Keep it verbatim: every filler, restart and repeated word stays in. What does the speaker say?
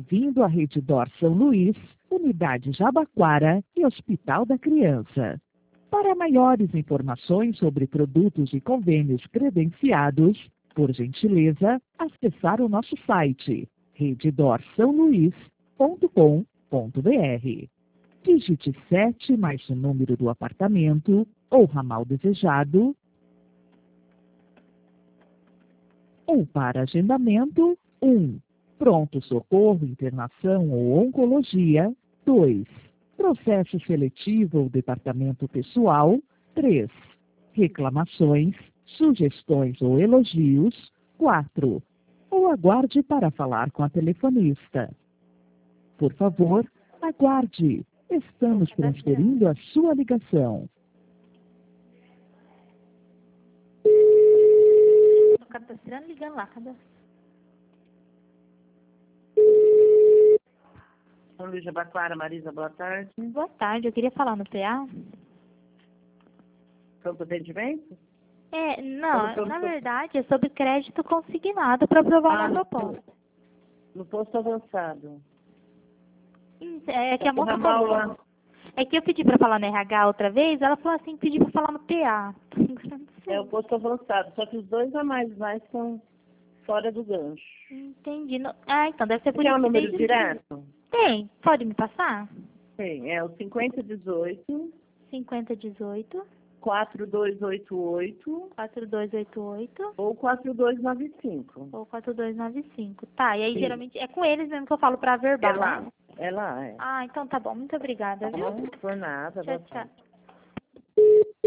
Bem-vindo à Rede D'Or São Luís, Unidade Jabaquara e Hospital da Criança. Para maiores informações sobre produtos e convênios credenciados, por gentileza, acessar o nosso site rede dor são luís ponto com ponto br. Digite sete mais o número do apartamento ou ramal desejado, ou para agendamento, um. Pronto-socorro, internação ou oncologia. dois. Processo seletivo ou departamento pessoal. três. Reclamações, sugestões ou elogios. quatro. Ou aguarde para falar com a telefonista. Por favor, aguarde. Estamos transferindo a sua ligação. O cara tá tirando, ligando lá, cadê? São Luís Jabaquara, Marisa, boa tarde. Boa tarde, eu queria falar no P A. Pronto atendimento? É, não, Como, como, na como? verdade é sobre crédito consignado para aprovar Ah, uma no, proposta. no posto avançado. Hum, É que a O moça ramal falou. lá. É que eu pedi para falar no R H outra vez, ela falou assim, pediu para falar no P A. É o posto avançado, só que os dois a mais lá estão fora do gancho. Entendi. Não- Ah, então deve ser por Quer isso o que número desde- direto? Tem, pode me passar? Sim, é o cinquenta dezoito, cinquenta dezoito, quatro dois oito oito quatro dois oito oito ou quatro dois nove cinco. ou quatro dois nove cinco. Tá, e aí Sim. geralmente é com eles mesmo que eu falo para É verbal, lá, né? é lá, é. Ah, então tá bom. Muito obrigada, viu? Tá bom? Por nada, Tchau, boa tarde. tchau.